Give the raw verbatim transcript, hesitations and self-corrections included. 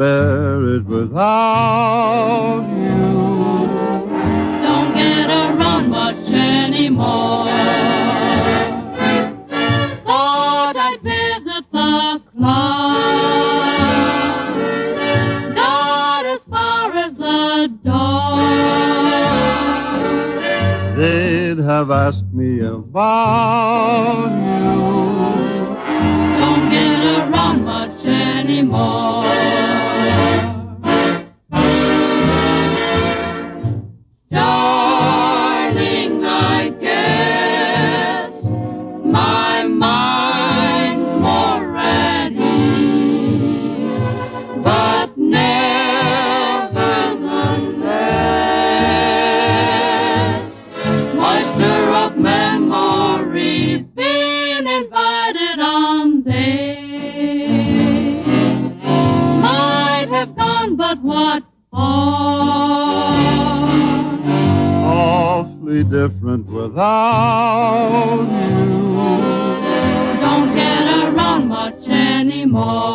bear it without you. Don't get around much anymore. Thought I'd visit the club, got as far as the door. They'd have asked me about you. Don't get around much anymore. Darling, I guess my mind's more at ease, but nevertheless, my stir of memories been invited on day. Might have gone, but what for? Awfully different without you. Don't get around much anymore.